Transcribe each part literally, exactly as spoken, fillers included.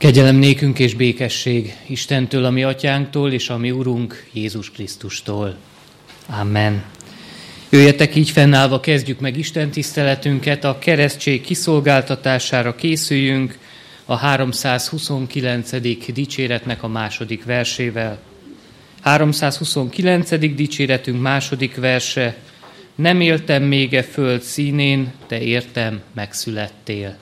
Kegyelem nékünk és békesség Istentől, a mi atyánktól, és a mi Urunk Jézus Krisztustól. Amen. Jöjjetek, így fennállva kezdjük meg Isten tiszteletünket, a keresztség kiszolgáltatására készüljünk a háromszázhuszonkilencedik dicséretnek a második versével. háromszázhuszonkilencedik dicséretünk második verse: Nem éltem még e föld színén, te értem megszülettél.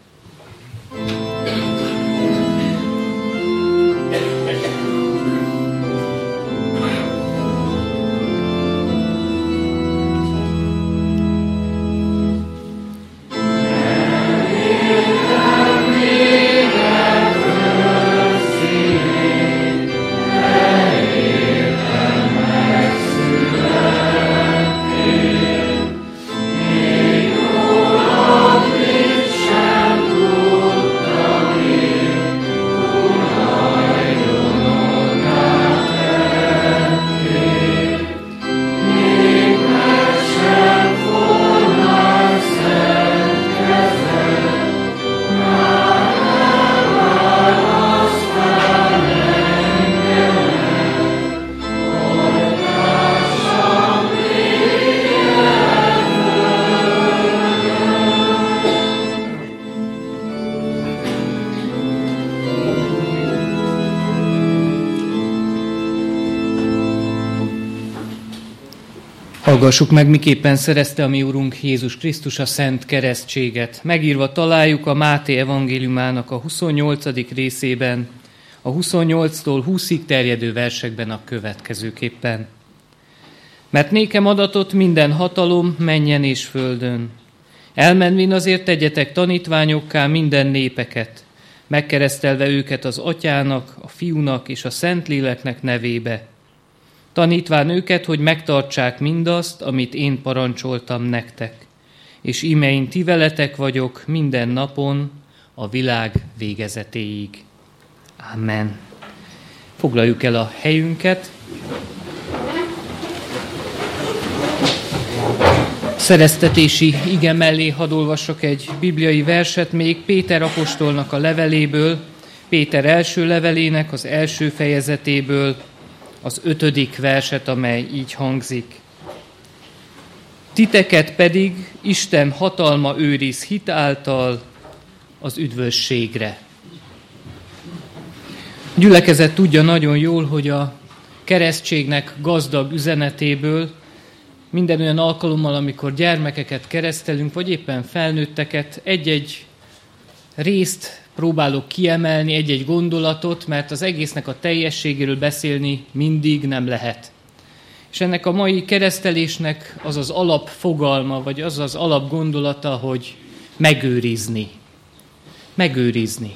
Hallgassuk meg, miképpen szerezte a mi Urunk Jézus Krisztus a szent keresztséget. Megírva találjuk a Máté evangéliumának a huszonnyolcadik részében, a huszonnyolctól húszig terjedő versekben a következőképpen. Mert nékem adatott minden hatalom mennyen és földön. Elmenvén azért tegyetek tanítványokká minden népeket, megkeresztelve őket az Atyának, a Fiúnak és a Szentléleknek nevébe, tanítván őket, hogy megtartsák mindazt, amit én parancsoltam nektek. És íme én ti veletek vagyok minden napon, a világ végezetéig. Amen. Foglaljuk el a helyünket. Szereztetési ige mellé hadd olvasok egy bibliai verset még Péter apostolnak a leveléből, Péter első levelének az első fejezetéből, az ötödik verset, amely így hangzik. Titeket pedig Isten hatalma őriz hit által az üdvösségre. A gyülekezet tudja nagyon jól, hogy a keresztségnek gazdag üzenetéből minden olyan alkalommal, amikor gyermekeket keresztelünk, vagy éppen felnőtteket, egy-egy részt próbálok kiemelni, egy-egy gondolatot, mert az egésznek a teljességéről beszélni mindig nem lehet. És ennek a mai keresztelésnek az az alapfogalma, vagy az az alapgondolata, hogy megőrizni. Megőrizni.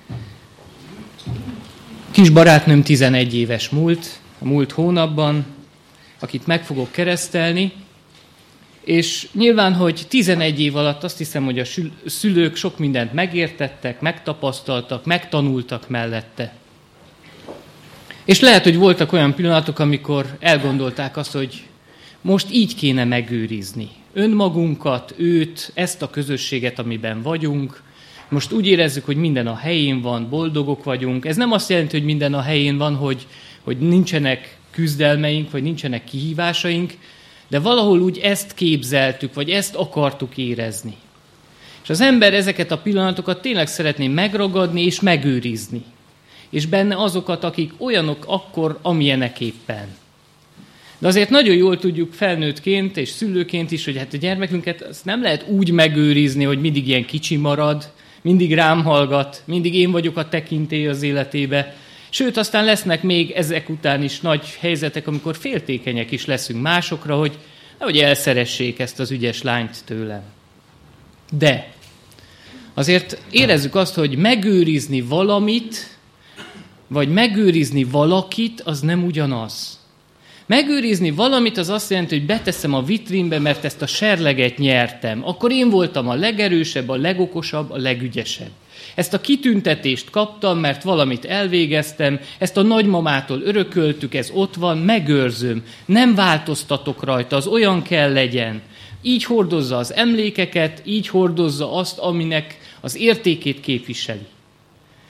Kis barátnőm tizenegy éves múlt, a múlt hónapban, akit meg fogok keresztelni, és nyilván, hogy tizenegy év alatt azt hiszem, hogy a szülők sok mindent megértettek, megtapasztaltak, megtanultak mellette. És lehet, hogy voltak olyan pillanatok, amikor elgondolták azt, hogy most így kéne megőrizni önmagunkat, őt, ezt a közösséget, amiben vagyunk. Most úgy érezzük, hogy minden a helyén van, boldogok vagyunk. Ez nem azt jelenti, hogy minden a helyén van, hogy, hogy nincsenek küzdelmeink, vagy nincsenek kihívásaink, de valahol úgy ezt képzeltük, vagy ezt akartuk érezni. És az ember ezeket a pillanatokat tényleg szeretné megragadni és megőrizni. És benne azokat, akik olyanok akkor, amilyenek éppen. De azért nagyon jól tudjuk felnőttként és szülőként is, hogy hát a gyermekünket azt nem lehet úgy megőrizni, hogy mindig ilyen kicsi marad, mindig rám hallgat, mindig én vagyok a tekintély az életébe. Sőt, aztán lesznek még ezek után is nagy helyzetek, amikor féltékenyek is leszünk másokra, hogy nehogy elszeressék ezt az ügyes lányt tőlem. De azért érezzük azt, hogy megőrizni valamit, vagy megőrizni valakit, az nem ugyanaz. Megőrizni valamit az azt jelenti, hogy beteszem a vitrínbe, mert ezt a serleget nyertem. Akkor én voltam a legerősebb, a legokosabb, a legügyesebb. Ezt a kitüntetést kaptam, mert valamit elvégeztem, ezt a nagymamától örököltük, ez ott van, megőrzöm, nem változtatok rajta, az olyan kell legyen. Így hordozza az emlékeket, így hordozza azt, aminek az értékét képviseli.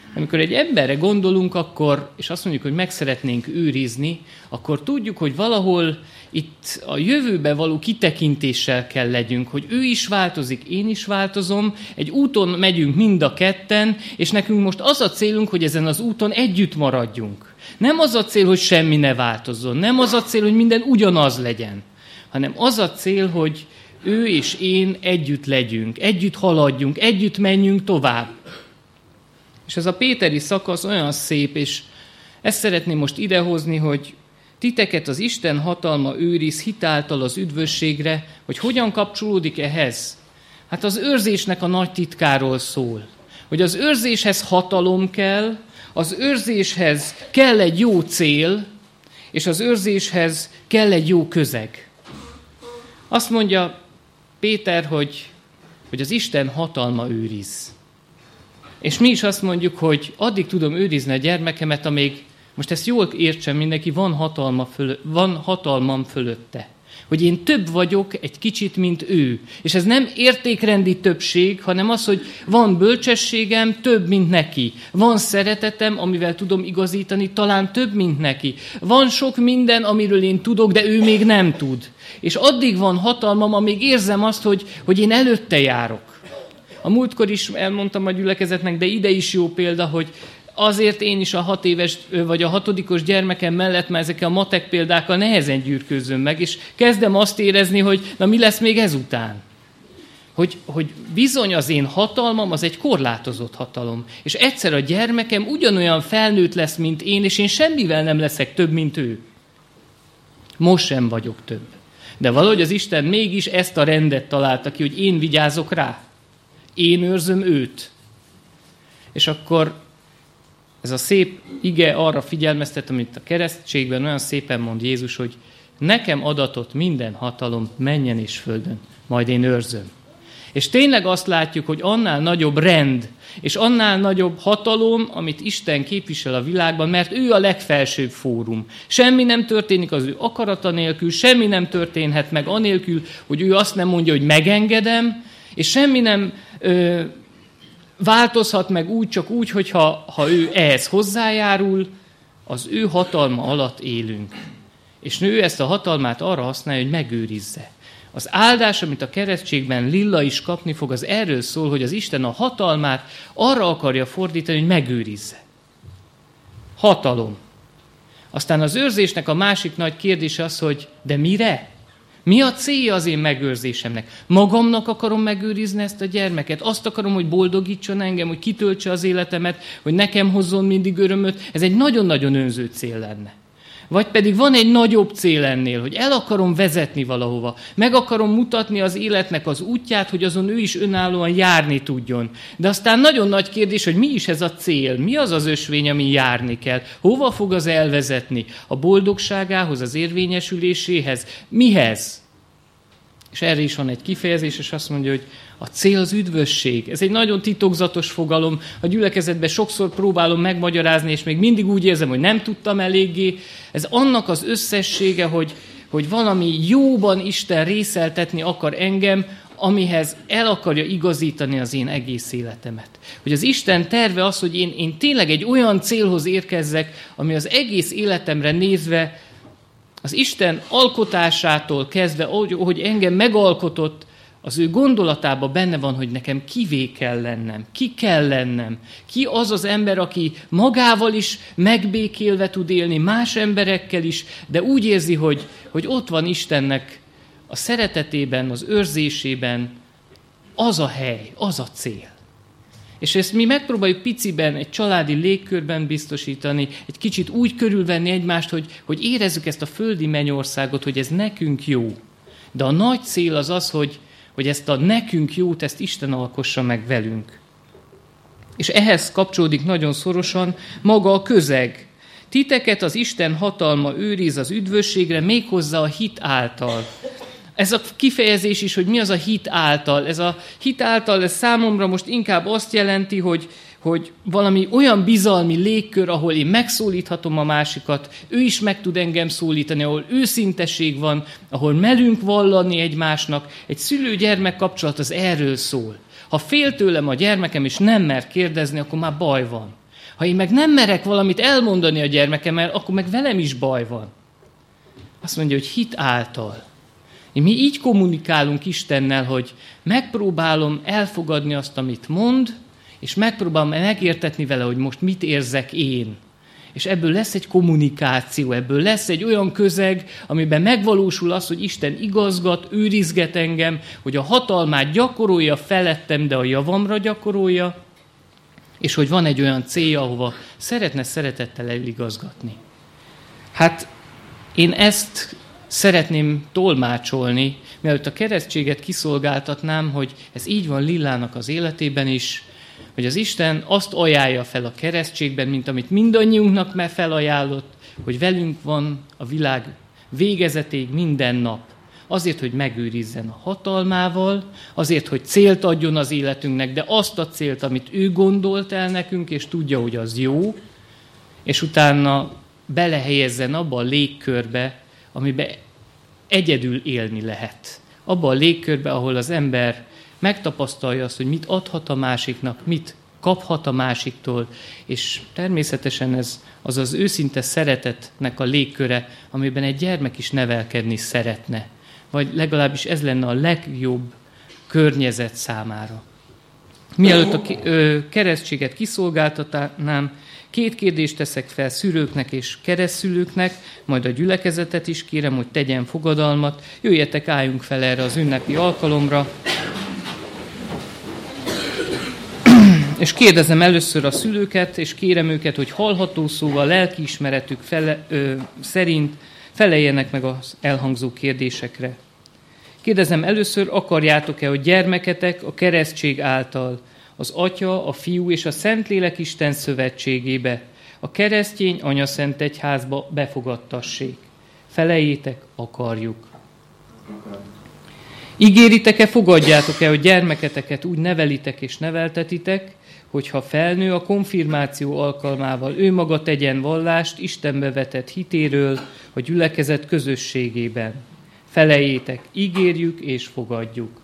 Amikor egy emberre gondolunk, akkor, és azt mondjuk, hogy meg szeretnénk őrizni, akkor tudjuk, hogy valahol itt a jövőbe való kitekintéssel kell legyünk, hogy ő is változik, én is változom, egy úton megyünk mind a ketten, és nekünk most az a célunk, hogy ezen az úton együtt maradjunk. Nem az a cél, hogy semmi ne változzon, nem az a cél, hogy minden ugyanaz legyen, hanem az a cél, hogy ő és én együtt legyünk, együtt haladjunk, együtt menjünk tovább. És ez a péteri szakasz olyan szép, és ezt szeretném most idehozni, hogy titeket az Isten hatalma őriz hitáltal az üdvösségre, hogy hogyan kapcsolódik ehhez? Hát az őrzésnek a nagy titkáról szól. Hogy az őrzéshez hatalom kell, az őrzéshez kell egy jó cél, és az őrzéshez kell egy jó közeg. Azt mondja Péter, hogy, hogy az Isten hatalma őriz. És mi is azt mondjuk, hogy addig tudom őrizni a gyermekemet, amíg, most ezt jól értsen mindenki, van, hatalma fölö, van hatalmam fölötte. Hogy én több vagyok egy kicsit, mint ő. És ez nem értékrendi többség, hanem az, hogy van bölcsességem több, mint neki. Van szeretetem, amivel tudom igazítani, talán több, mint neki. Van sok minden, amiről én tudok, de ő még nem tud. És addig van hatalmam, amíg érzem azt, hogy, hogy én előtte járok. A múltkor is elmondtam a gyülekezetnek, de ide is jó példa, hogy azért én is a hat éves, vagy a hatodikos gyermekem mellett már ezekkel a matek példákkal nehezen gyűrkőzöm meg, és kezdem azt érezni, hogy na mi lesz még ezután? Hogy, hogy bizony az én hatalmam, az egy korlátozott hatalom. És egyszer a gyermekem ugyanolyan felnőtt lesz, mint én, és én semmivel nem leszek több, mint ő. Most sem vagyok több. De valahogy az Isten mégis ezt a rendet találta ki, hogy én vigyázok rá. Én őrzöm őt. És akkor ez a szép ige arra figyelmeztet, amit a keresztségben olyan szépen mond Jézus, hogy nekem adatott minden hatalom mennyen és földön, majd én őrzöm. És tényleg azt látjuk, hogy annál nagyobb rend, és annál nagyobb hatalom, amit Isten képvisel a világban, mert ő a legfelsőbb fórum. Semmi nem történik az ő akarata nélkül, semmi nem történhet meg anélkül, hogy ő azt nem mondja, hogy megengedem, és semmi nem ö, változhat meg úgy, csak úgy, hogyha ha ő ehhez hozzájárul, az ő hatalma alatt élünk. És ő ezt a hatalmát arra használja, hogy megőrizze. Az áldás, amit a keresztségben Lilla is kapni fog, az erről szól, hogy az Isten a hatalmát arra akarja fordítani, hogy megőrizze. Hatalom. Aztán az őrzésnek a másik nagy kérdése az, hogy de mire? Mi a célja az én megőrzésemnek? Magamnak akarom megőrizni ezt a gyermeket? Azt akarom, hogy boldogítson engem, hogy kitöltse az életemet, hogy nekem hozzon mindig örömöt? Ez egy nagyon-nagyon önző cél lenne. Vagy pedig van egy nagyobb cél ennél, hogy el akarom vezetni valahova. Meg akarom mutatni az életnek az útját, hogy azon ő is önállóan járni tudjon. De aztán nagyon nagy kérdés, hogy mi is ez a cél? Mi az az ösvény, ami járni kell? Hova fog az elvezetni? A boldogságához, az érvényesüléséhez? Mihez? És erre is van egy kifejezés, és azt mondja, hogy a cél az üdvösség. Ez egy nagyon titokzatos fogalom. A gyülekezetben sokszor próbálom megmagyarázni, és még mindig úgy érzem, hogy nem tudtam eléggé. Ez annak az összessége, hogy, hogy valami jóban Isten részeltetni akar engem, amihez el akarja igazítani az én egész életemet. Hogy az Isten terve az, hogy én, én tényleg egy olyan célhoz érkezzek, ami az egész életemre nézve az Isten alkotásától kezdve, ahogy engem megalkotott, az ő gondolatában benne van, hogy nekem kivé kell lennem, ki kell lennem, ki az az ember, aki magával is megbékélve tud élni, más emberekkel is, de úgy érzi, hogy, hogy ott van Istennek a szeretetében, az őrzésében az a hely, az a cél. És ezt mi megpróbáljuk piciben, egy családi légkörben biztosítani, egy kicsit úgy körülvenni egymást, hogy, hogy érezzük ezt a földi mennyországot, hogy ez nekünk jó. De a nagy cél az az, hogy, hogy ezt a nekünk jót, ezt Isten alkossa meg velünk. És ehhez kapcsolódik nagyon szorosan maga a közeg. Titeket az Isten hatalma őriz az üdvösségre, méghozzá a hit által. Ez a kifejezés is, hogy mi az a hit által. Ez a hit által, ez számomra most inkább azt jelenti, hogy, hogy valami olyan bizalmi légkör, ahol én megszólíthatom a másikat, ő is meg tud engem szólítani, ahol őszintesség van, ahol merünk vallani egymásnak. Egy szülő-gyermek kapcsolat az erről szól. Ha fél tőlem a gyermekem, és nem mer kérdezni, akkor már baj van. Ha én meg nem merek valamit elmondani a gyermekemmel, akkor meg velem is baj van. Azt mondja, hogy hit által. Mi így kommunikálunk Istennel, hogy megpróbálom elfogadni azt, amit mond, és megpróbálom megértetni vele, hogy most mit érzek én. És ebből lesz egy kommunikáció, ebből lesz egy olyan közeg, amiben megvalósul az, hogy Isten igazgat, őrizget engem, hogy a hatalmát gyakorolja felettem, de a javamra gyakorolja, és hogy van egy olyan célja, ahova szeretne szeretettel eligazgatni. Hát én ezt szeretném tolmácsolni, mielőtt a keresztséget kiszolgáltatnám, hogy ez így van Lillának az életében is, hogy az Isten azt ajánlja fel a keresztségben, mint amit mindannyiunknak már felajánlott, hogy velünk van a világ végezetéig minden nap. Azért, hogy megőrizzen a hatalmával, azért, hogy célt adjon az életünknek, de azt a célt, amit ő gondolt el nekünk, és tudja, hogy az jó, és utána belehelyezzen abba a légkörbe, amiben egyedül élni lehet. Abba a légkörbe, ahol az ember megtapasztalja azt, hogy mit adhat a másiknak, mit kaphat a másiktól, és természetesen ez az az őszinte szeretetnek a légköre, amiben egy gyermek is nevelkedni szeretne. Vagy legalábbis ez lenne a legjobb környezet számára. Mielőtt a keresztséget kiszolgáltatnám, két kérdést teszek fel szülőknek és keresztszülőknek, majd a gyülekezetet is kérem, hogy tegyen fogadalmat. Jöjjetek, álljunk fel erre az ünnepi alkalomra. És kérdezem először a szülőket, és kérem őket, hogy hallható szóval, lelkiismeretük fele, ö, szerint feleljenek meg az elhangzó kérdésekre. Kérdezem először, akarjátok-e, hogy gyermeketek a keresztség által az Atya, a Fiú és a Szentlélek Isten szövetségébe, a keresztény anyaszent egyházba befogadtassék? Feleljétek, akarjuk. Ígéritek-e, fogadjátok-e, hogy gyermeketeket úgy nevelitek és neveltetitek, hogyha felnő, a konfirmáció alkalmával ő maga tegyen vallást Istenbe vetett hitéről a gyülekezet közösségében? Feleljétek, ígérjük és fogadjuk.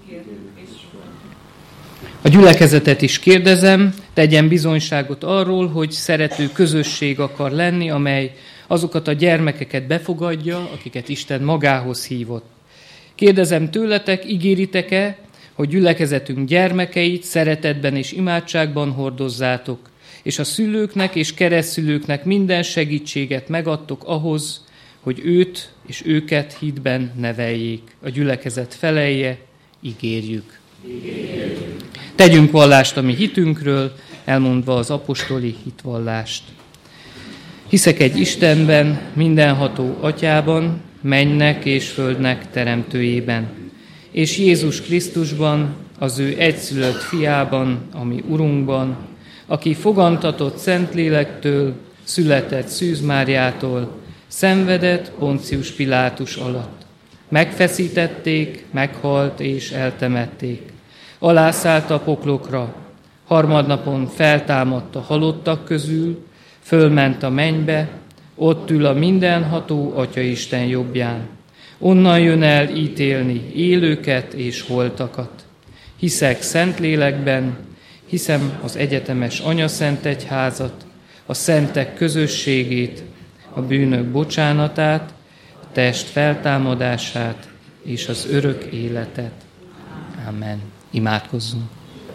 A gyülekezetet is kérdezem, tegyen bizonyságot arról, hogy szerető közösség akar lenni, amely azokat a gyermekeket befogadja, akiket Isten magához hívott. Kérdezem tőletek, ígéritek-e, hogy gyülekezetünk gyermekeit szeretetben és imádságban hordozzátok, és a szülőknek és keresztszülőknek minden segítséget megadtok ahhoz, hogy őt és őket hitben neveljék. A gyülekezet felelje, ígérjük. ígérjük. Tegyünk vallást a mi hitünkről, elmondva az apostoli hitvallást. Hiszek egy Istenben, mindenható Atyában, mennynek és földnek teremtőjében, és Jézus Krisztusban, az ő egyszülött fiában, ami Urunkban, aki fogantatott Szentlélektől, született Szűz Máriától, szenvedett Poncius Pilátus alatt. Megfeszítették, meghalt és eltemették. Alászállt a poklokra, harmadnapon feltámadt a halottak közül, fölment a mennybe, ott ül a mindenható Atyaisten jobbján. Onnan jön el ítélni élőket és holtakat. Hiszek Szentlélekben, hiszem az egyetemes Anyaszent Egyházat, a szentek közösségét, a bűnök bocsánatát, a test feltámadását és az örök életet. Amen. Imádkozzunk.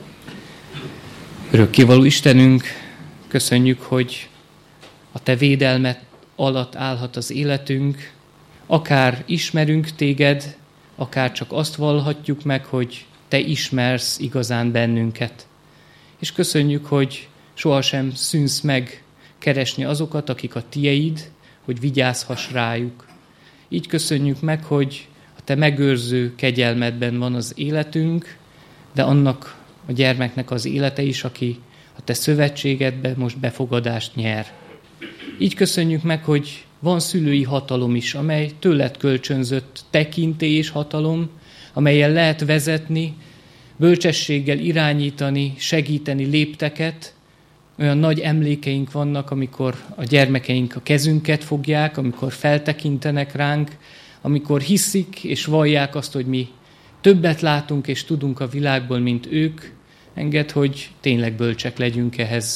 Örökkévaló Istenünk, köszönjük, hogy a Te védelmet alatt állhat az életünk, akár ismerünk Téged, akár csak azt vallhatjuk meg, hogy Te ismersz igazán bennünket. És köszönjük, hogy sohasem szűnsz meg keresni azokat, akik a Tieid, hogy vigyázhass rájuk. Így köszönjük meg, hogy a Te megőrző kegyelmedben van az életünk, de annak a gyermeknek az élete is, aki a Te szövetségedben most befogadást nyer. Így köszönjük meg, hogy van szülői hatalom is, amely tőled kölcsönzött tekintély és hatalom, amellyel lehet vezetni, bölcsességgel irányítani, segíteni lépteket. Olyan nagy emlékeink vannak, amikor a gyermekeink a kezünket fogják, amikor feltekintenek ránk, amikor hiszik és vallják azt, hogy mi többet látunk és tudunk a világból, mint ők. Engedd, hogy tényleg bölcsek legyünk ehhez,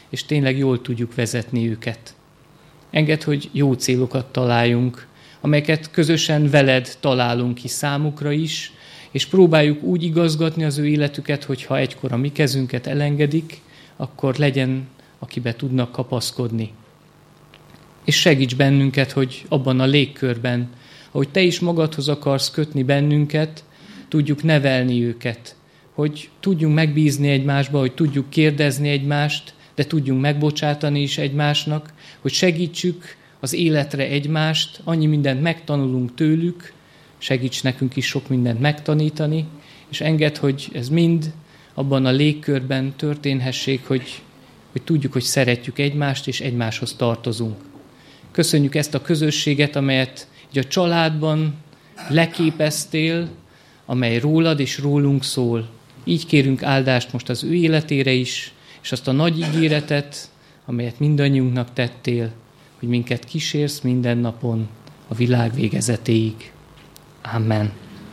és tényleg jól tudjuk vezetni őket. Engedd, hogy jó célokat találjunk, amelyeket közösen veled találunk ki számukra is, és próbáljuk úgy igazgatni az ő életüket, hogy ha egykor a mi kezünket elengedik, akkor legyen, akibe tudnak kapaszkodni. És segíts bennünket, hogy abban a légkörben, ahogy te is magadhoz akarsz kötni bennünket, tudjuk nevelni őket, hogy tudjunk megbízni egymásba, hogy tudjuk kérdezni egymást, de tudjunk megbocsátani is egymásnak, hogy segítsük az életre egymást, annyi mindent megtanulunk tőlük, segíts nekünk is sok mindent megtanítani, és engedd, hogy ez mind abban a légkörben történhessék, hogy, hogy tudjuk, hogy szeretjük egymást, és egymáshoz tartozunk. Köszönjük ezt a közösséget, amelyet így a családban leképeztél, amely rólad és rólunk szól. Így kérünk áldást most az ő életére is, és azt a nagy ígéretet, amelyet mindannyiunknak tettél, hogy minket kísérsz minden napon a világ végezetéig. Amen.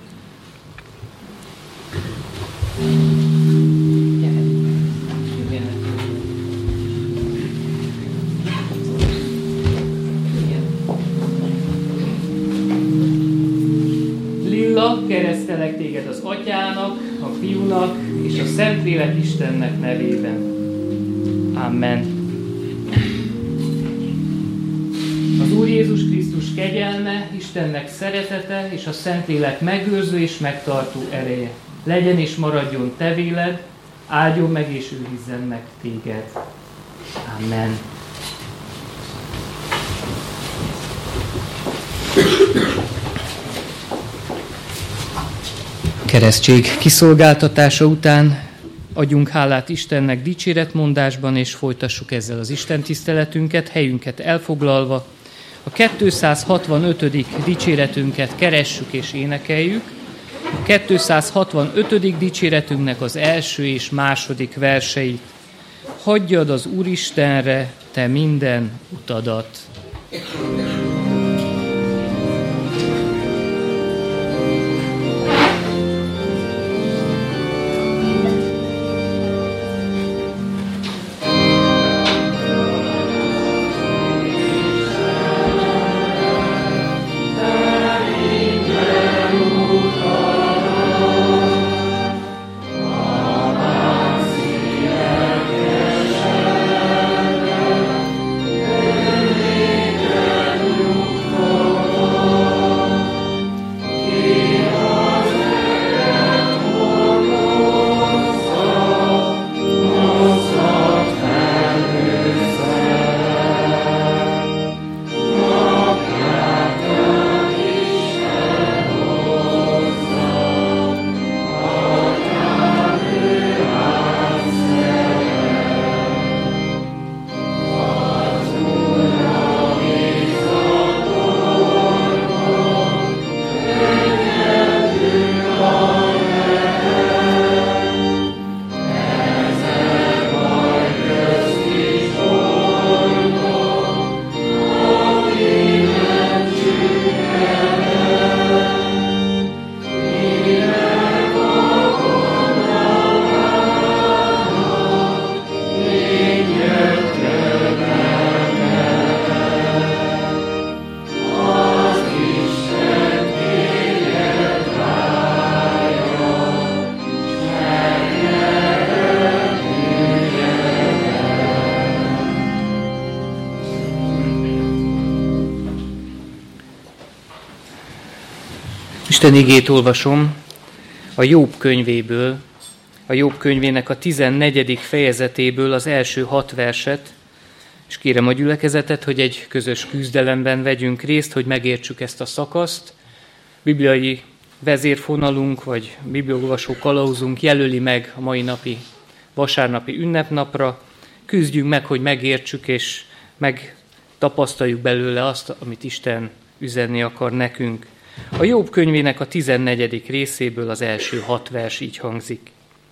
Lilla, keresztelek téged az Atyának, a Fiúnak és a Szentlélek Istennek nevében. Amen. Az Úr Jézus Krisztus kegyelme, Istennek szeretete és a Szentlélek megőrző és megtartó ereje legyen és maradjon te véled, áldjon meg és őrizzen meg téged. Amen. Keresztség kiszolgáltatása után adjunk hálát Istennek dicséretmondásban, és folytassuk ezzel az Isten tiszteletünket, helyünket elfoglalva. A kétszázhatvanötödik dicséretünket keressük és énekeljük. A kétszázhatvanötödik dicséretünknek az első és második verseit. Hagyjad az Úristenre te minden utadat. Isten igét olvasom a Jobb könyvéből, a Jobb könyvének a tizennegyedik fejezetéből az első hat verset, és kérem a gyülekezetet, hogy egy közös küzdelemben vegyünk részt, hogy megértsük ezt a szakaszt. Bibliai vezérfonalunk, vagy bibliaolvasó kalauzunk jelöli meg a mai napi vasárnapi ünnepnapra. Küzdjünk meg, hogy megértsük, és megtapasztaljuk belőle azt, amit Isten üzenni akar nekünk. A Jobb könyvének a tizennegyedik részéből az első hat vers így hangzik.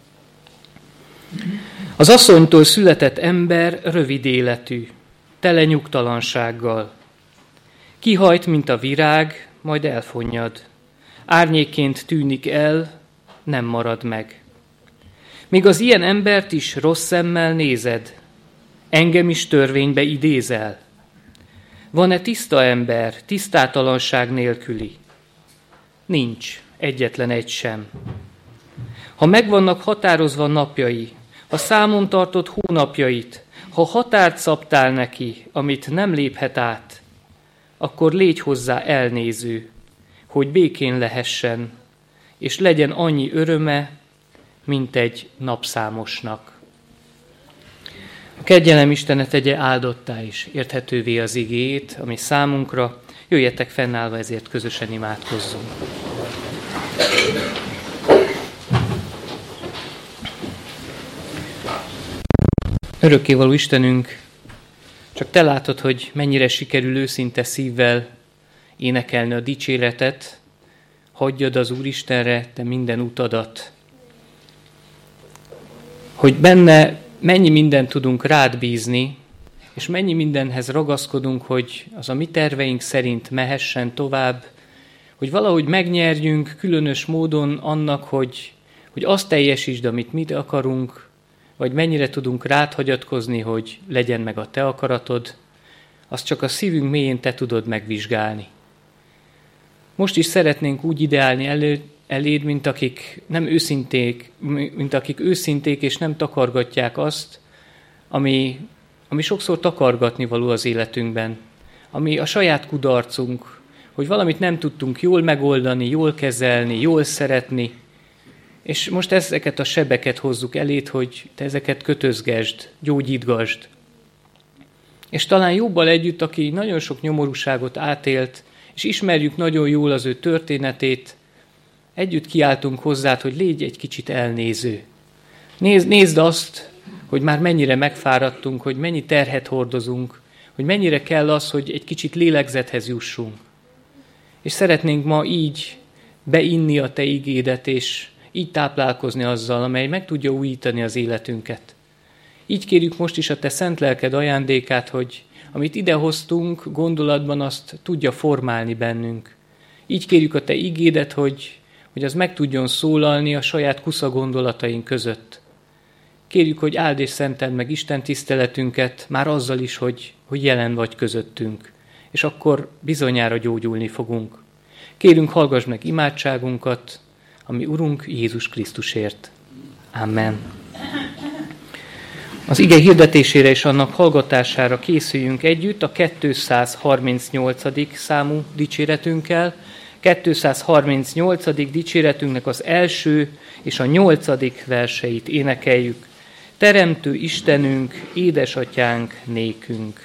Az asszonytól született ember rövid életű, tele nyugtalansággal. Kihajt, mint a virág, majd elfonnyad. Árnyékként tűnik el, nem marad meg. Míg az ilyen embert is rossz szemmel nézed, engem is törvénybe idézel? Van-e tiszta ember, tisztátalanság nélküli? Nincs, egyetlen egy sem. Ha megvannak határozva napjai, ha számon tartott hónapjait, ha határt szabtál neki, amit nem léphet át, akkor légy hozzá elnéző, hogy békén lehessen, és legyen annyi öröme, mint egy napszámosnak. A kegyelem Istene tegye áldottá is érthetővé az igét, ami számunkra. Jöjjetek fennállva, ezért közösen imádkozzunk. Örökkévaló Istenünk, csak Te látod, hogy mennyire sikerül őszinte szívvel énekelni a dicséretet, hagyjad az Úristenre te minden utadat. Hogy benne mennyi mindent tudunk rád bízni, és mennyi mindenhez ragaszkodunk, hogy az a mi terveink szerint mehessen tovább, hogy valahogy megnyerjünk különös módon annak, hogy, hogy azt teljesítsd, amit mi akarunk, vagy mennyire tudunk rád hagyatkozni, hogy legyen meg a te akaratod, azt csak a szívünk mélyén te tudod megvizsgálni. Most is szeretnénk úgy ideálni elő, eléd, mint akik nem őszinték, mint akik őszinték és nem takargatják azt, ami, ami sokszor takargatni való az életünkben, ami a saját kudarcunk, hogy valamit nem tudtunk jól megoldani, jól kezelni, jól szeretni, és most ezeket a sebeket hozzuk eléd, hogy te ezeket kötözgesd, gyógyítgasd. És talán Jobbal együtt, aki nagyon sok nyomorúságot átélt, és ismerjük nagyon jól az ő történetét, együtt kiáltunk hozzád, hogy légy egy kicsit elnéző. Nézd, nézd azt, hogy már mennyire megfáradtunk, hogy mennyi terhet hordozunk, hogy mennyire kell az, hogy egy kicsit lélegzethez jussunk. És szeretnénk ma így beinni a te igédet, és így táplálkozni azzal, amely meg tudja újítani az életünket. Így kérjük most is a te szent lelked ajándékát, hogy amit idehoztunk gondolatban, azt tudja formálni bennünk. Így kérjük a te igédet, hogy, hogy az meg tudjon szólalni a saját kusza gondolataink között. Kérjük, hogy áld és szenteld meg Isten tiszteletünket, már azzal is, hogy, hogy jelen vagy közöttünk, és akkor bizonyára gyógyulni fogunk. Kérünk, hallgass meg imádságunkat, ami Urunk Jézus Krisztusért. Amen. Az ige hirdetésére és annak hallgatására készüljünk együtt a kétszázharmincnyolcadik számú dicséretünkkel. kétszázharmincnyolcadik dicséretünknek az első és a nyolcadik verseit énekeljük. Teremtő Istenünk, édesatyánk nékünk.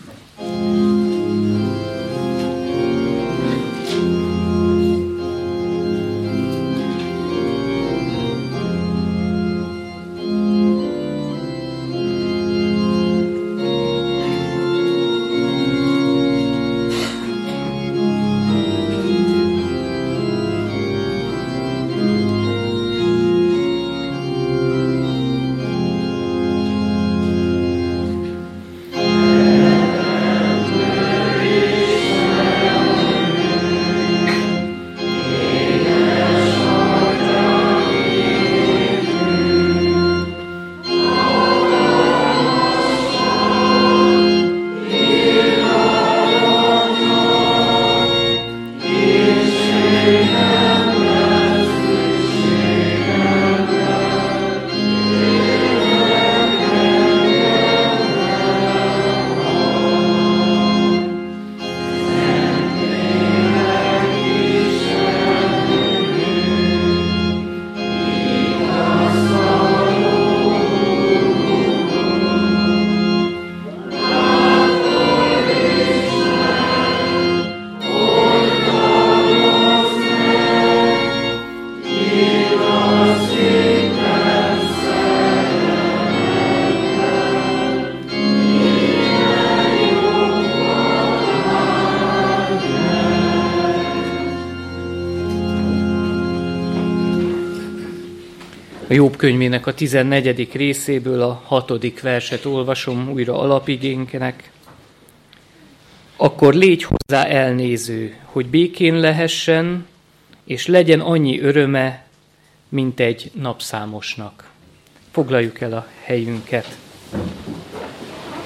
A Jobb könyvének a tizennegyedik részéből a hatodik verset olvasom újra alapigénknek. Akkor légy hozzá elnéző, hogy békén lehessen, és legyen annyi öröme, mint egy napszámosnak. Foglaljuk el a helyünket.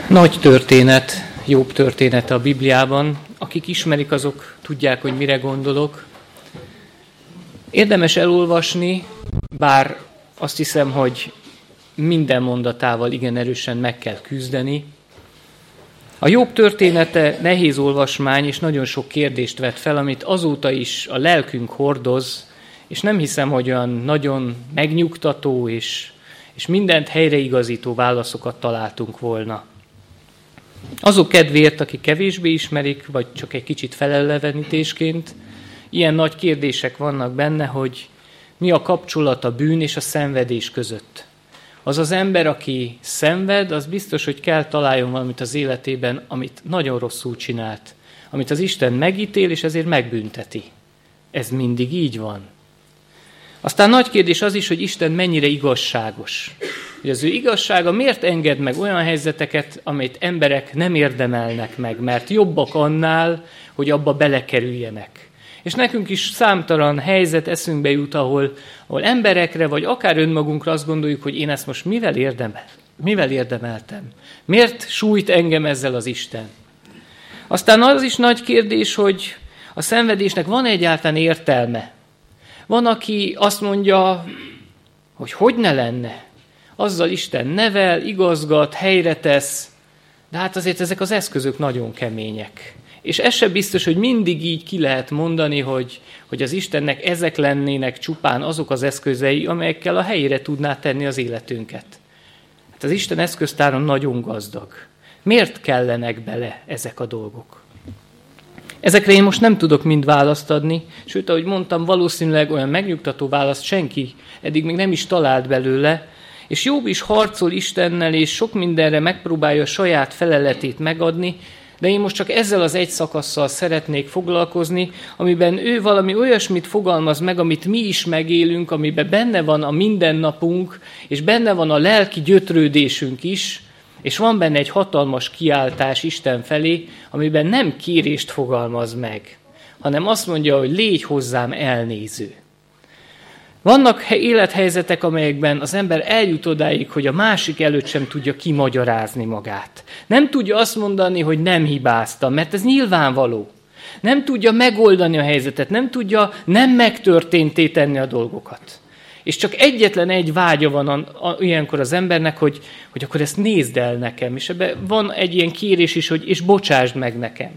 Nagy történet, Jobb története a Bibliában. Akik ismerik, azok tudják, hogy mire gondolok. Érdemes elolvasni, bár azt hiszem, hogy minden mondatával igen erősen meg kell küzdeni. A Jobb története nehéz olvasmány, és nagyon sok kérdést vet fel, amit azóta is a lelkünk hordoz, és nem hiszem, hogy olyan nagyon megnyugtató és, és mindent helyreigazító válaszokat találtunk volna. Azok kedvéért, akik kevésbé ismerik, vagy csak egy kicsit felelevenítésként, ilyen nagy kérdések vannak benne, hogy mi a kapcsolat a bűn és a szenvedés között. Az az ember, aki szenved, az biztos, hogy kell találjon valamit az életében, amit nagyon rosszul csinált, amit az Isten megítél, és ezért megbünteti. Ez mindig így van. Aztán nagy kérdés az is, hogy Isten mennyire igazságos. Hogy az ő igazsága miért enged meg olyan helyzeteket, amit emberek nem érdemelnek meg, mert jobbak annál, hogy abba belekerüljenek. És nekünk is számtalan helyzet eszünkbe jut, ahol, ahol emberekre, vagy akár önmagunkra azt gondoljuk, hogy én ezt most mivel, érdemel, mivel érdemeltem? Miért sújt engem ezzel az Isten? Aztán az is nagy kérdés, hogy a szenvedésnek van egyáltalán értelme. Van, aki azt mondja, hogy hogy ne lenne. Azzal Isten nevel, igazgat, helyre tesz, de hát azért ezek az eszközök nagyon kemények. És ez sem biztos, hogy mindig így ki lehet mondani, hogy, hogy az Istennek ezek lennének csupán azok az eszközei, amelyekkel a helyére tudná tenni az életünket. Hát az Isten eszköztáron nagyon gazdag. Miért kellenek bele ezek a dolgok? Ezekre én most nem tudok mind választ adni, sőt, ahogy mondtam, valószínűleg olyan megnyugtató választ senki eddig még nem is talált belőle, és Jobb is harcol Istennel, és sok mindenre megpróbálja a saját feleletét megadni, de én most csak ezzel az egy szakasszal szeretnék foglalkozni, amiben ő valami olyasmit fogalmaz meg, amit mi is megélünk, amiben benne van a mindennapunk, és benne van a lelki gyötrődésünk is, és van benne egy hatalmas kiáltás Isten felé, amiben nem kérést fogalmaz meg, hanem azt mondja, hogy légy hozzám elnéző. Vannak élethelyzetek, amelyekben az ember eljut odáig, hogy a másik előtt sem tudja kimagyarázni magát. Nem tudja azt mondani, hogy nem hibáztam, mert ez nyilvánvaló. Nem tudja megoldani a helyzetet, nem tudja nem megtörténté tenni a dolgokat. És csak egyetlen egy vágya van a, a, ilyenkor az embernek, hogy, hogy akkor ezt nézd el nekem. És ebben van egy ilyen kérés is, hogy és bocsásd meg nekem.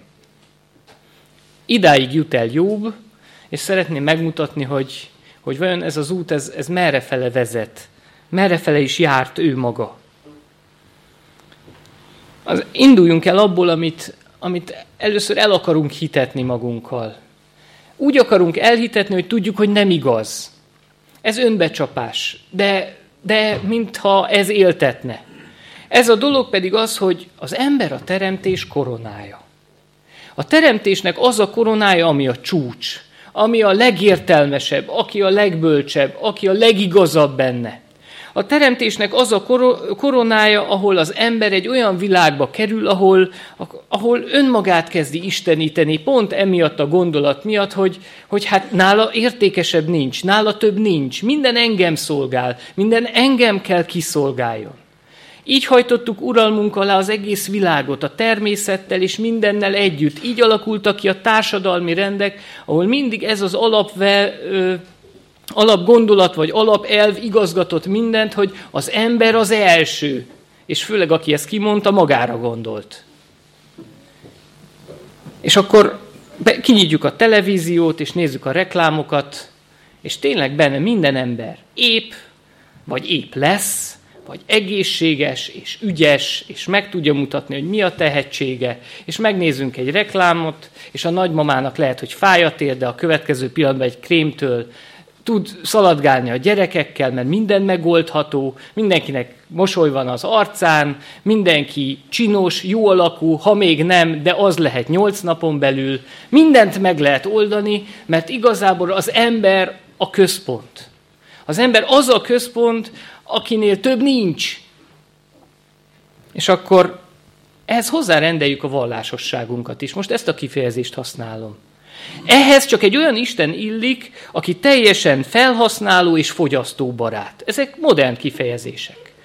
Idáig jut el Jobb, és szeretném megmutatni, hogy, hogy vajon ez az út, ez, ez merrefele vezet. Merrefele is járt ő maga. Az, induljunk el abból, amit, amit először el akarunk hitetni magunkkal. Úgy akarunk elhitetni, hogy tudjuk, hogy nem igaz. Ez önbecsapás, de, de mintha ez éltetne. Ez a dolog pedig az, hogy az ember a teremtés koronája. A teremtésnek az a koronája, ami a csúcs, ami a legértelmesebb, aki a legbölcsebb, aki a legigazabb benne. A teremtésnek az a koronája, ahol az ember egy olyan világba kerül, ahol, ahol önmagát kezdi isteníteni, pont emiatt a gondolat miatt, hogy, hogy hát nála értékesebb nincs, nála több nincs, minden engem szolgál, minden engem kell kiszolgáljon. Így hajtottuk uralmunk alá az egész világot, a természettel és mindennel együtt. Így alakultak ki a társadalmi rendek, ahol mindig ez az alapve... Ö, alapgondolat vagy alapelv igazgatott mindent, hogy az ember az első, és főleg aki ezt kimondta, magára gondolt. És akkor kinyitjuk a televíziót, és nézzük a reklámokat, és tényleg benne minden ember épp, vagy épp lesz, vagy egészséges, és ügyes, és meg tudja mutatni, hogy mi a tehetsége, és megnézzünk egy reklámot, és a nagymamának lehet, hogy fáj a tér, de a következő pillanatban egy krémtől tud szaladgálni a gyerekekkel, mert minden megoldható, mindenkinek mosoly van az arcán, mindenki csinos, jó alakú, ha még nem, de az lehet nyolc napon belül. Mindent meg lehet oldani, mert igazából az ember a központ. Az ember az a központ, akinél több nincs. És akkor ehhez hozzárendeljük a vallásosságunkat is. Most ezt a kifejezést használom. Ehhez csak egy olyan Isten illik, aki teljesen felhasználó és fogyasztóbarát. Ezek modern kifejezések.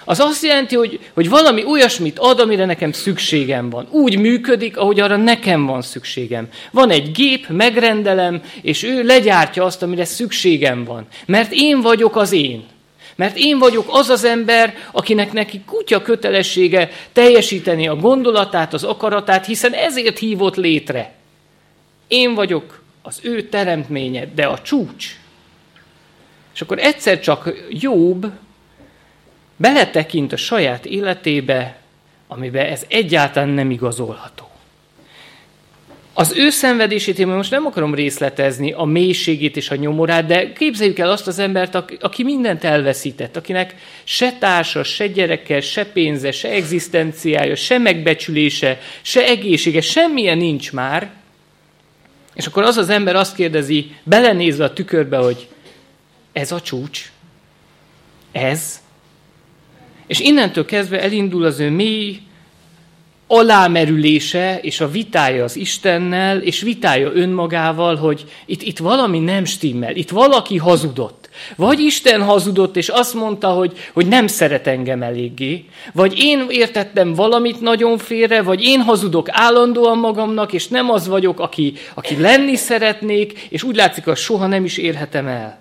Az azt jelenti, hogy, hogy valami olyasmit ad, amire nekem szükségem van. Úgy működik, ahogy arra nekem van szükségem. Van egy gép, megrendelem, és ő legyártja azt, amire szükségem van. Mert én vagyok az én. Mert én vagyok az az ember, akinek neki kutya kötelessége teljesíteni a gondolatát, az akaratát, hiszen ezért hívott létre. Én vagyok az ő teremtménye, de a csúcs. És akkor egyszer csak Jobb beletekint a saját életébe, amiben ez egyáltalán nem igazolható. Az ő szenvedését én most nem akarom részletezni, a mélységét és a nyomorát, de képzeljük el azt az embert, aki mindent elveszített, akinek se társa, se gyereke, se pénze, se egzisztenciája, se megbecsülése, se egészsége, semmilyen nincs már. És akkor az az ember azt kérdezi, belenézve a tükörbe, hogy ez a csúcs? Ez? És innentől kezdve elindul az ő mély alámerülése, és a vitája az Istennel, és vitája önmagával, hogy itt, itt valami nem stimmel, itt valaki hazudott. Vagy Isten hazudott, és azt mondta, hogy, hogy nem szeret engem eléggé, vagy én értettem valamit nagyon félre, vagy én hazudok állandóan magamnak, és nem az vagyok, aki, aki lenni szeretnék, és úgy látszik, hogy soha nem is érhetem el.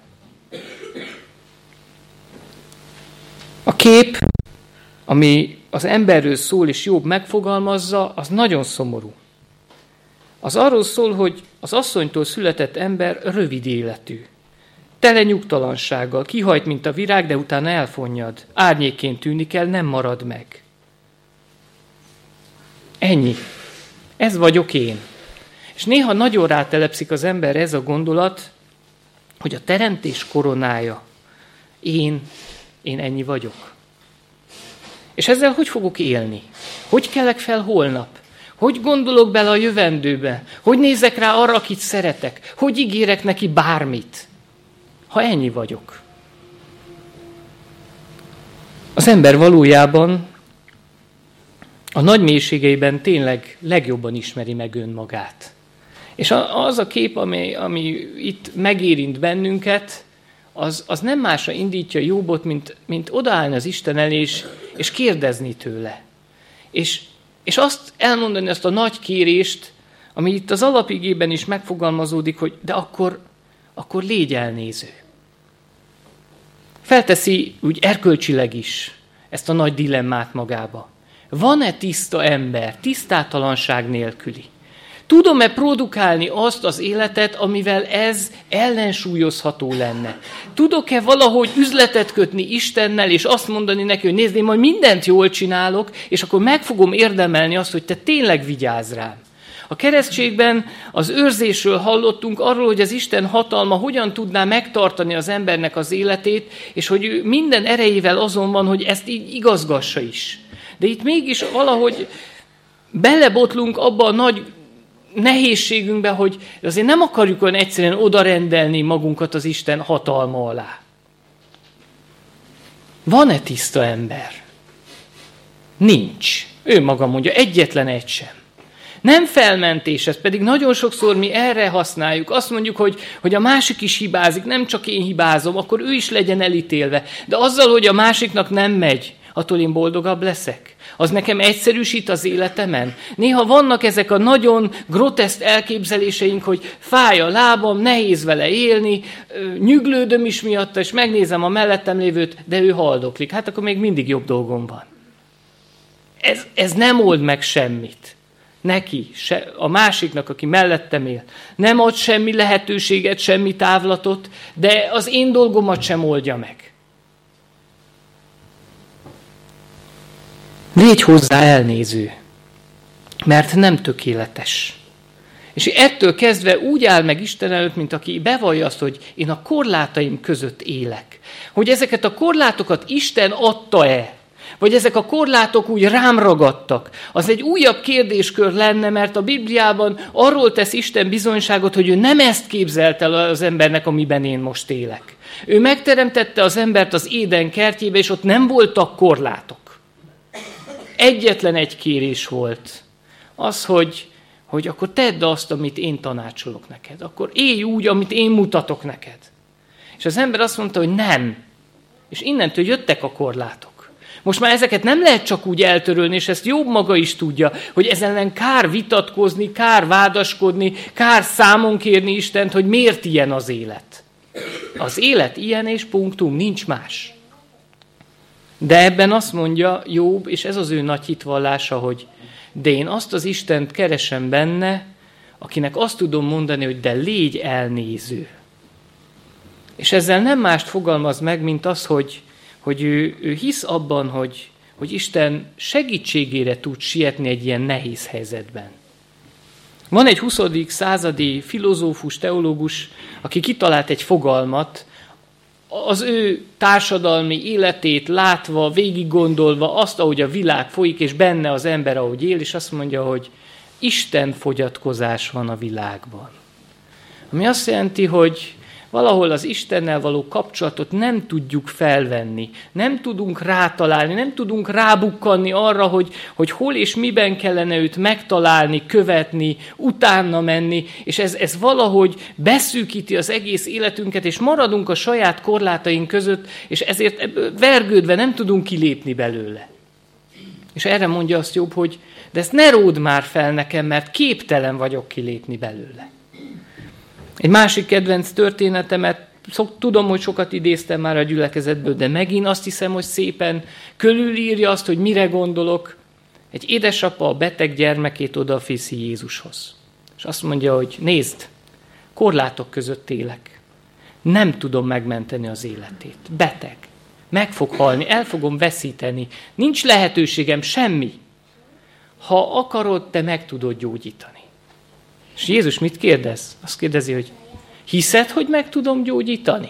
A kép, ami az emberről szól, és Jobb megfogalmazza, az nagyon szomorú. Az arról szól, hogy az asszonytól született ember rövid életű. Tele nyugtalansággal, kihajt, mint a virág, de utána elfonnyad. Árnyékként tűnik el, nem marad meg. Ennyi. Ez vagyok én. És néha nagyon rátelepszik az ember ez a gondolat, hogy a teremtés koronája. Én, én ennyi vagyok. És ezzel hogy fogok élni? Hogy kelek fel holnap? Hogy gondolok bele a jövendőbe? Hogy nézek rá arra, akit szeretek? Hogy ígérek neki bármit? Ha ennyi vagyok. Az ember valójában a nagy mélységeiben tényleg legjobban ismeri meg önmagát. És az a kép, ami, ami itt megérint bennünket, az, az nem másra indítja Jobbot, mint, mint odaállni az Isten elé, és, és kérdezni tőle. És, és azt elmondani, azt a nagy kérést, ami itt az alapigében is megfogalmazódik, hogy de akkor, akkor légy elnéző. Felteszi úgy erkölcsileg is ezt a nagy dilemmát magába. Van-e tiszta ember, tisztátalanság nélküli? Tudom-e produkálni azt az életet, amivel ez ellensúlyozható lenne? Tudok-e valahogy üzletet kötni Istennel, és azt mondani neki, hogy nézd, én majd mindent jól csinálok, és akkor meg fogom érdemelni azt, hogy te tényleg vigyázz rám. A keresztségben az őrzésről hallottunk, arról, hogy az Isten hatalma hogyan tudná megtartani az embernek az életét, és hogy ő minden erejével azon van, hogy ezt így igazgassa is. De itt mégis valahogy belebotlunk abba a nagy nehézségünkbe, hogy azért nem akarjuk olyan egyszerűen odarendelni magunkat az Isten hatalma alá. Van-e tiszta ember? Nincs. Ő maga mondja, egyetlen egy sem. Nem felmentés, ez pedig nagyon sokszor mi erre használjuk. Azt mondjuk, hogy, hogy a másik is hibázik, nem csak én hibázom, akkor ő is legyen elítélve. De azzal, hogy a másiknak nem megy, attól én boldogabb leszek. Az nekem egyszerűsít az életemen. Néha vannak ezek a nagyon groteszk elképzeléseink, hogy fáj a lábam, nehéz vele élni, nyüglődöm is miatta, és megnézem a mellettem lévőt, de ő haldoklik. Hát akkor még mindig jobb dolgom van. Ez, ez nem old meg semmit. Neki, se, a másiknak, aki mellettem él. Nem ad semmi lehetőséget, semmi távlatot, de az én dolgomat sem oldja meg. Légy hozzá elnéző, mert nem tökéletes. És ettől kezdve úgy áll meg Isten előtt, mint aki bevallja azt, hogy én a korlátaim között élek. Hogy ezeket a korlátokat Isten adta-e? Vagy ezek a korlátok úgy rám ragadtak? Az egy újabb kérdéskör lenne, mert a Bibliában arról tesz Isten bizonyságot, hogy ő nem ezt képzelt el az embernek, amiben én most élek. Ő megteremtette az embert az Éden kertjébe, és ott nem voltak korlátok. Egyetlen egy kérés volt. Az, hogy, hogy akkor tedd azt, amit én tanácsolok neked. Akkor élj úgy, amit én mutatok neked. És az ember azt mondta, hogy nem. És innentől jöttek a korlátok. Most már ezeket nem lehet csak úgy eltörölni, és ezt Jobb maga is tudja, hogy ezen ellen kár vitatkozni, kár vádaskodni, kár számon kérni Istent, hogy miért ilyen az élet. Az élet ilyen és punktum, nincs más. De ebben azt mondja Jobb, és ez az ő nagy hitvallása, hogy de én azt az Istent keresem benne, akinek azt tudom mondani, hogy de légy elnéző. És ezzel nem mást fogalmaz meg, mint az, hogy, hogy ő, ő hisz abban, hogy, hogy Isten segítségére tud sietni egy ilyen nehéz helyzetben. Van egy huszadik századi filozófus, teológus, aki kitalált egy fogalmat, az ő társadalmi életét látva, végig gondolva azt, ahogy a világ folyik, és benne az ember, ahogy él, és azt mondja, hogy Isten fogyatkozás van a világban. Ami azt jelenti, hogy valahol az Istennel való kapcsolatot nem tudjuk felvenni, nem tudunk rátalálni, nem tudunk rábukkanni arra, hogy, hogy hol és miben kellene őt megtalálni, követni, utána menni, és ez, ez valahogy beszűkíti az egész életünket, és maradunk a saját korlátaink között, és ezért vergődve nem tudunk kilépni belőle. És erre mondja azt Jobb, hogy de ezt ne ródd már fel nekem, mert képtelen vagyok kilépni belőle. Egy másik kedvenc történetemet, szok, tudom, hogy sokat idéztem már a gyülekezetből, de megint azt hiszem, hogy szépen körülírja azt, hogy mire gondolok. Egy édesapa a beteg gyermekét odaviszi Jézushoz. És azt mondja, hogy nézd, korlátok között élek. Nem tudom megmenteni az életét. Beteg. Meg fog halni, el fogom veszíteni. Nincs lehetőségem, semmi. Ha akarod, te meg tudod gyógyítani. És Jézus mit kérdez? Azt kérdezi, hogy hiszed, hogy meg tudom gyógyítani?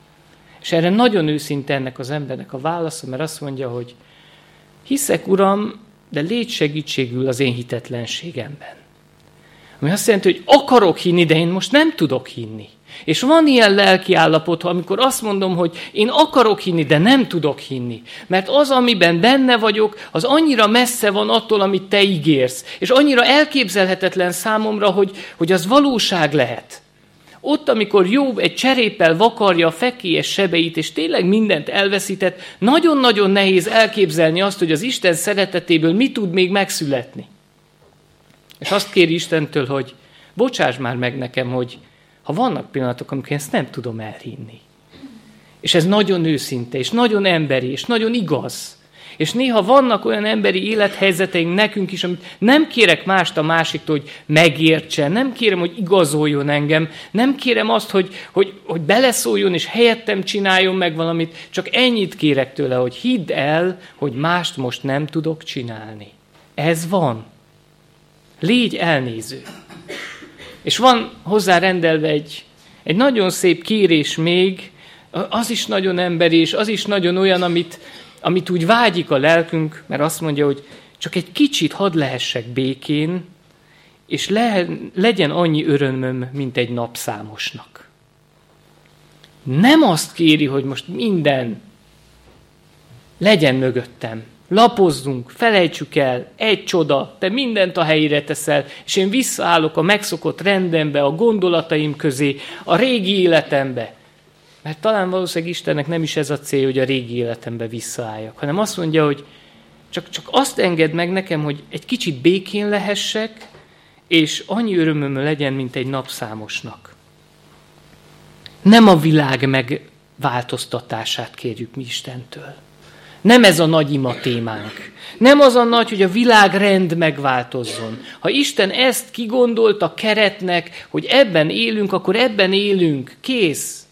És erre nagyon őszinte ennek az embernek a válasza, mert azt mondja, hogy hiszek, Uram, de légy segítségül az én hitetlenségemben. Ami azt jelenti, hogy akarok hinni, de én most nem tudok hinni. És van ilyen lelki állapot, amikor azt mondom, hogy én akarok hinni, de nem tudok hinni. Mert az, amiben benne vagyok, az annyira messze van attól, amit te ígérsz. És annyira elképzelhetetlen számomra, hogy, hogy az valóság lehet. Ott, amikor Jobb egy cseréppel vakarja a fekélyes sebeit, és tényleg mindent elveszített, nagyon-nagyon nehéz elképzelni azt, hogy az Isten szeretetéből mi tud még megszületni. És azt kéri Istentől, hogy bocsáss már meg nekem, hogy ha vannak pillanatok, amikor ezt nem tudom elhinni. És ez nagyon őszinte, és nagyon emberi, és nagyon igaz. És néha vannak olyan emberi élethelyzeteink nekünk is, amit nem kérek mást a másiktól, hogy megértsen, nem kérem, hogy igazoljon engem, nem kérem azt, hogy, hogy, hogy beleszóljon, és helyettem csináljon meg valamit, csak ennyit kérek tőle, hogy hidd el, hogy mást most nem tudok csinálni. Ez van. Légy elnéző. És van hozzá rendelve egy, egy nagyon szép kérés még, az is nagyon emberi, és az is nagyon olyan, amit, amit úgy vágyik a lelkünk, mert azt mondja, hogy csak egy kicsit hadd lehessek békén, és le, legyen annyi örömöm, mint egy napszámosnak. Nem azt kéri, hogy most minden legyen mögöttem. Lapozzunk, felejtsük el, egy csoda, te mindent a helyére teszel, és én visszaállok a megszokott rendembe, a gondolataim közé, a régi életembe. Mert talán valószínűleg Istennek nem is ez a cél, hogy a régi életembe visszaálljak, hanem azt mondja, hogy csak, csak azt engedd meg nekem, hogy egy kicsit békén lehessek, és annyi örömöm legyen, mint egy napszámosnak. Nem a világ megváltoztatását kérjük mi Istentől. Nem ez a nagy ima témánk. Nem az a nagy, hogy a világrend megváltozzon. Ha Isten ezt kigondolta keretnek, hogy ebben élünk, akkor ebben élünk. Kész.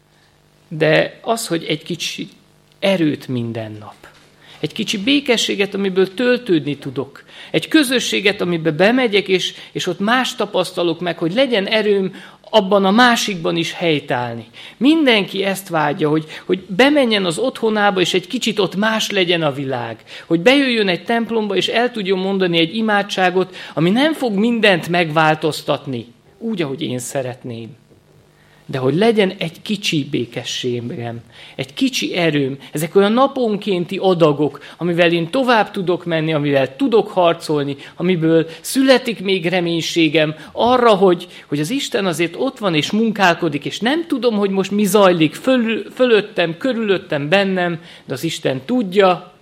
De az, hogy egy kicsi erőt minden nap. Egy kicsi békességet, amiből töltődni tudok. Egy közösséget, amiben bemegyek, és, és ott más tapasztalok meg, hogy legyen erőm abban a másikban is helytállni. Mindenki ezt vágyja, hogy, hogy bemenjen az otthonába, és egy kicsit ott más legyen a világ. Hogy bejöjjön egy templomba, és el tudjon mondani egy imádságot, ami nem fog mindent megváltoztatni, úgy, ahogy én szeretném. De hogy legyen egy kicsi békességem, egy kicsi erőm, ezek olyan naponkénti adagok, amivel én tovább tudok menni, amivel tudok harcolni, amiből születik még reménységem arra, hogy, hogy az Isten azért ott van és munkálkodik, és nem tudom, hogy most mi zajlik föl, fölöttem, körülöttem, bennem, de az Isten tudja,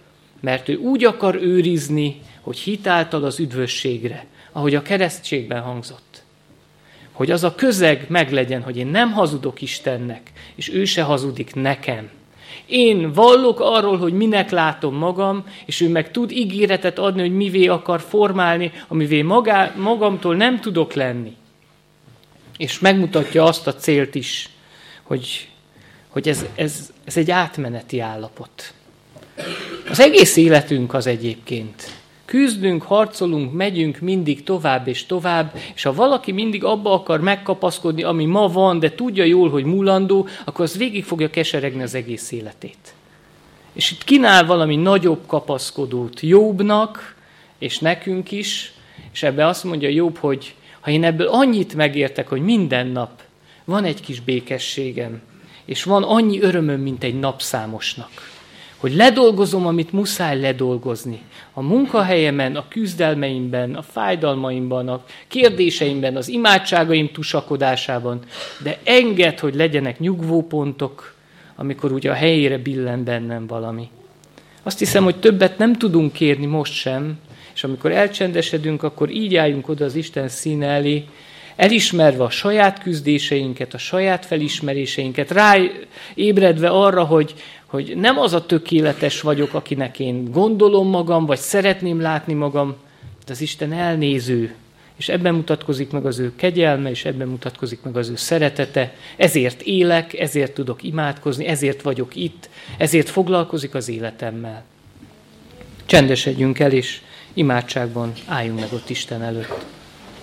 mert ő úgy akar őrizni, hogy hitáltal az üdvösségre, ahogy a keresztségben hangzott. Hogy az a közeg meglegyen, hogy én nem hazudok Istennek, és ő se hazudik nekem. Én vallok arról, hogy minek látom magam, és ő meg tud ígéretet adni, hogy mivé akar formálni, amivé magá, magamtól nem tudok lenni. És megmutatja azt a célt is, hogy, hogy ez, ez, ez egy átmeneti állapot. Az egész életünk az egyébként. Küzdünk, harcolunk, megyünk mindig tovább és tovább, és ha valaki mindig abba akar megkapaszkodni, ami ma van, de tudja jól, hogy múlandó, akkor az végig fogja keseregni az egész életét. És itt kínál valami nagyobb kapaszkodót Jobbnak, és nekünk is, és ebbe azt mondja Jobb, hogy ha én ebből annyit megértek, hogy minden nap van egy kis békességem, és van annyi örömöm, mint egy napszámosnak, hogy ledolgozom, amit muszáj ledolgozni. A munkahelyemen, a küzdelmeimben, a fájdalmaimban, a kérdéseimben, az imádságaim tusakodásában, de engedd, hogy legyenek nyugvópontok, amikor ugye a helyére billen bennem valami. Azt hiszem, hogy többet nem tudunk kérni most sem, és amikor elcsendesedünk, akkor így álljunk oda az Isten színe elé, elismerve a saját küzdéseinket, a saját felismeréseinket, ráébredve arra, hogy, hogy nem az a tökéletes vagyok, akinek én gondolom magam, vagy szeretném látni magam, de az Isten elnéző, és ebben mutatkozik meg az ő kegyelme, és ebben mutatkozik meg az ő szeretete. Ezért élek, ezért tudok imádkozni, ezért vagyok itt, ezért foglalkozik az életemmel. Csendesedjünk el, és imádságban álljunk meg ott Isten előtt.